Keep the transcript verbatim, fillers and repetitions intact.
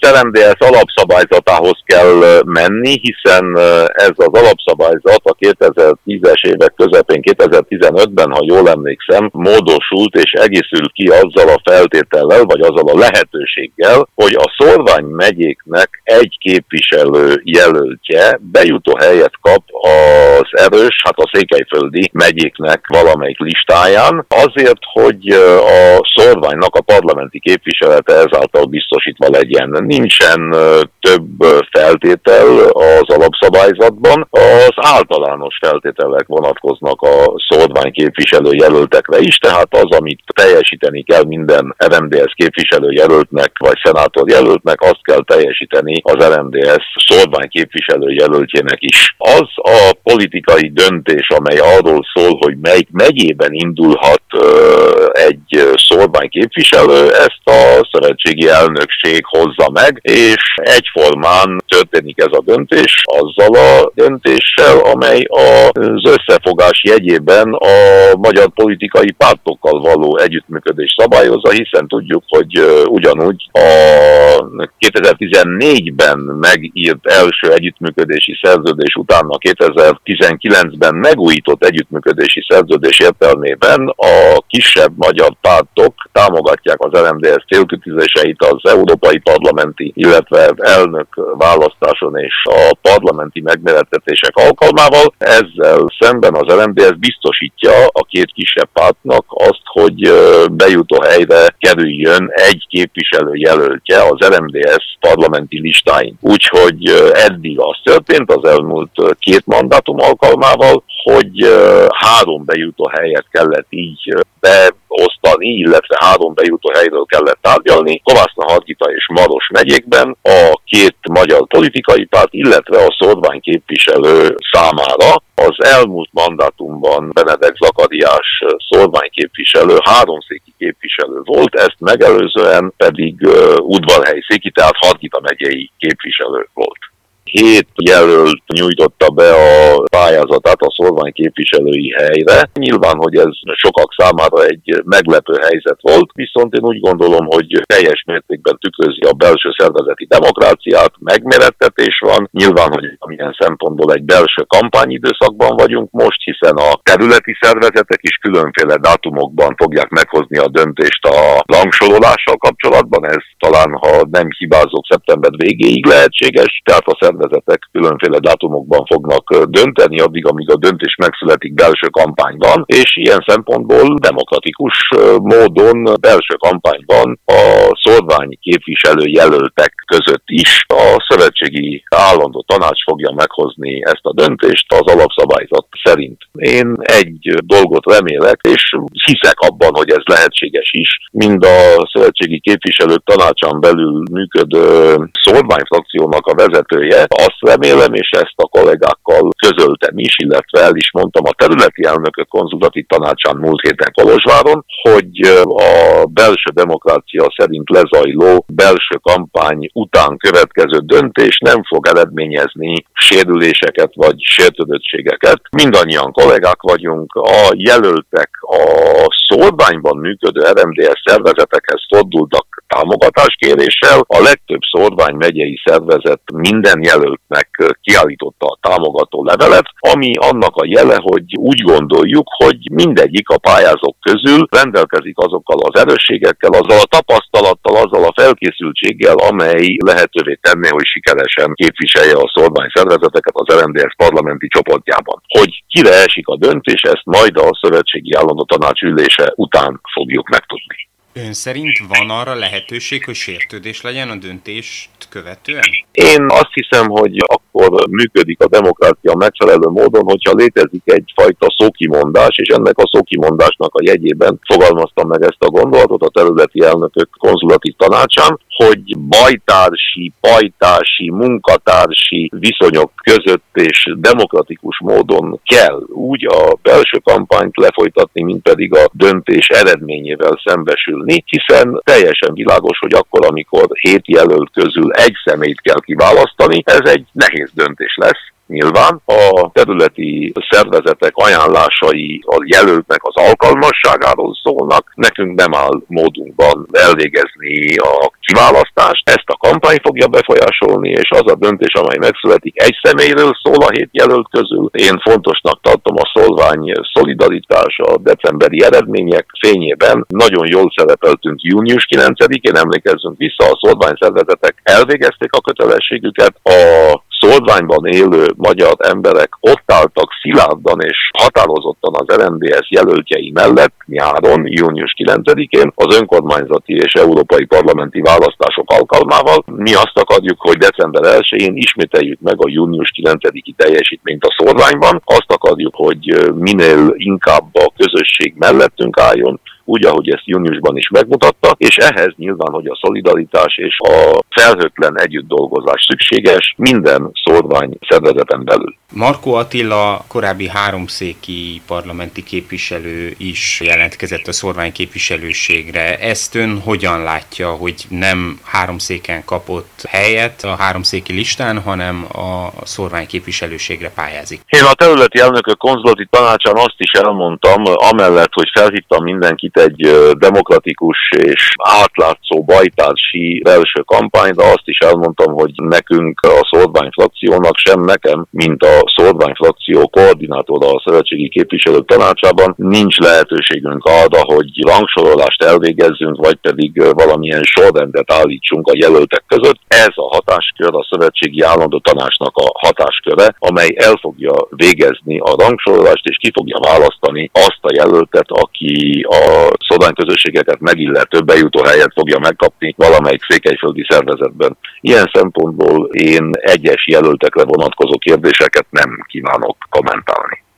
az er em dé es alapszabályzatához kell menni, hiszen ez az alapszabályzat a kétezer-tízes évek közepén, kétezer-tizenötben, ha jól emlékszem, módosult és egészült ki azzal a feltétellel, vagy azzal a lehetőséggel, hogy a szórványmegyéknek egy képviselő jelöltje bejutó helyet kap az erős, hát a székelyföldi megyéknek valamelyik listáján, azért, hogy a szórványnak a parlamenti képviselete ezáltal biztosítva legyen. Nincsen több feltétel az alapszabályzatban, az általános feltételek vonatkoznak a szórvány képviselő jelöltekre is, tehát az, amit teljesíteni kell minden er em dé es képviselő jelöltnek, vagy szenátor jelöltnek, azt kell teljesíteni az er em dé es szórvány képviselő jelöltjének is. Az a politikai döntés, amely arról szól, hogy melyik megyében indulhat egy szórvány képviselő, ezt a szövetségi elnökség hozza meg, és egyformán történik ez a döntés azzal a döntéssel, amely az összefogás jegyében a magyar politikai pártokkal való együttműködés szabályozza, hiszen tudjuk, hogy ugyanúgy a kétezer-tizennégyben megírt első együttműködési szerződés után a kétezer-tizenkilencben megújított együttműködési szerződés értelmében a kisebb magyar pártok támogatják az er em dé es célkitűzéseit az európai parlamenti, illetve elnök választáson és a parlamenti megmérettetések alkalmával. Ezzel szemben az er em dé es biztosítja a két kisebb pártnak azt, hogy bejutó helyre kerüljön egy képviselő jelöltje az er em dé es parlamenti listáin. Úgyhogy eddig az történt az elmúlt két mandátum alkalmával, hogy három bejutó helyet kellett így beosztani, illetve három bejutó helyről kellett tárgyalni, Kovászna-Hargita és Maros megyékben a két magyar politikai párt, illetve a szórvány képviselő számára. Az elmúlt mandátumban Benedek Zakariás szórvány képviselő, háromszéki képviselő volt, ezt megelőzően pedig Udvarhely széki, tehát Hargita megyei képviselő volt. Hét jelölt nyújtotta be a pályázatát a szórvány képviselői helyre. Nyilván, hogy ez sokak számára egy meglepő helyzet volt, viszont én úgy gondolom, hogy teljes mértékben tükrözi a belső szervezeti demokráciát, megmérettetés van. Nyilván, hogy amilyen szempontból egy belső kampányidőszakban vagyunk most, hiszen a területi szervezetek is különféle dátumokban fogják meghozni a döntést a rangsorolással kapcsolatban. Ez talán, ha nem hibázok, szeptember végéig lehetséges, tehát a szervezetek különféle dátumokban fognak dönteni, addig, amíg a döntés megszületik belső kampányban, és ilyen szempontból demokratikus módon belső kampányban a szórvány képviselő jelöltek között is a szövetségi állandó tanács fogja meghozni ezt a döntést az alapszabályzat szerint. Én egy dolgot remélek, és hiszek abban, hogy ez lehetséges is, mind a szövetségi képviselők tanácsán belül működő szórványfrakciónak a vezetője. Azt remélem, és ezt a kollégákkal közöltem is, illetve el is mondtam a területi elnökök konzultatív tanácsán múlt héten Kolozsváron, hogy a belső demokrácia szerint lezajló belső kampány után következő döntés nem fog eredményezni sérüléseket vagy sértődöttségeket. Mindannyian kollégák vagyunk, a jelöltek a szórványban működő er em dé es szervezetekhez fordultak támogatáskéréssel. A legtöbb szórvány megyei szervezet minden jelöltnek kiállította a támogató levelet, ami annak a jele, hogy úgy gondoljuk, hogy mindegyik a pályázók közül rendelkezik azokkal az erősségekkel, azzal a tapasztalattal, azzal a felkészültséggel, amely lehetővé tenné, hogy sikeresen képviselje a szórvány szervezeteket az er em dé es parlamenti csoportjában. Hogy kire esik a döntés, ezt majd a szövetségi állandó tanács ülése után fogjuk megtudni. Ön szerint van arra lehetőség, hogy sértődés legyen a döntést követően? Én azt hiszem, hogy akkor működik a demokrácia megfelelő módon, hogyha létezik egyfajta szókimondás, és ennek a szókimondásnak a jegyében fogalmaztam meg ezt a gondolatot a területi elnökök konzulatív tanácsán, hogy bajtársi, pajtási, munkatársi viszonyok között és demokratikus módon kell úgy a belső kampányt lefolytatni, mint pedig a döntés eredményével szembesülni, hiszen teljesen világos, hogy akkor, amikor hét jelölt közül egy személyt kell kiválasztani, ez egy nehéz döntés lesz. Nyilván a területi szervezetek ajánlásai a jelöltnek az alkalmasságáról szólnak, nekünk nem áll módunkban elvégezni a kiválasztást, ezt a kampányt alapítvány fogja befolyásolni, és az a döntés, amely megszületik, egy személyről szól a hét jelölt közül. Én fontosnak tartom a szolvány szolidaritása, a decemberi eredmények fényében. Nagyon jól szerepeltünk június kilencedikén, emlékezzünk vissza, a szolványszervezetek elvégezték a kötelességüket, a szolványban élő magyar emberek ott álltak szilárdan és határozottan az er en dé es jelöltjei mellett nyáron, június kilencedikén az önkormányzati és európai parlamenti választások alkalmával. Mi azt akarjuk, hogy december elsején ismételjük meg a június kilencediki teljesítményt a szolványban. Azt akarjuk, hogy minél inkább a közösség mellettünk álljon, úgy, ahogy ezt júniusban is megmutatta, és ehhez nyilván, hogy a szolidaritás és a felhőtlen együttdolgozás szükséges minden szorvány szervezeten belül. Markó Attila, korábbi háromszéki parlamenti képviselő is jelentkezett a szorvány képviselőségre. Ezt ön hogyan látja, hogy nem háromszéken kapott helyet a háromszéki listán, hanem a szorvány képviselőségre pályázik? Én a területi elnökök konzulati tanácsán azt is elmondtam, amellett, hogy felhívtam mindenkit egy demokratikus és átlátszó bajtársi belső kampányra, azt is elmondtam, hogy nekünk a szorvány frakciónak, sem nekem, mint a szorvány frakció koordinátora a szövetségi képviselők tanácsában nincs lehetőségünk arra, hogy rangsorolást elvégezzünk, vagy pedig valamilyen sorrendet állítsunk a jelöltek között. Ez a hatáskör a szövetségi állandó tanácsnak a hatásköre, amely el fogja végezni a rangsorolást, és ki fogja választani azt a jelöltet, aki a szorvány közösségeket megillető bejutó helyet fogja megkapni valamelyik székelyföldi szervezetben. Ilyen szempontból én egyes jelöltekre vonatkozó kérdéseket nem kívánok kommentálni.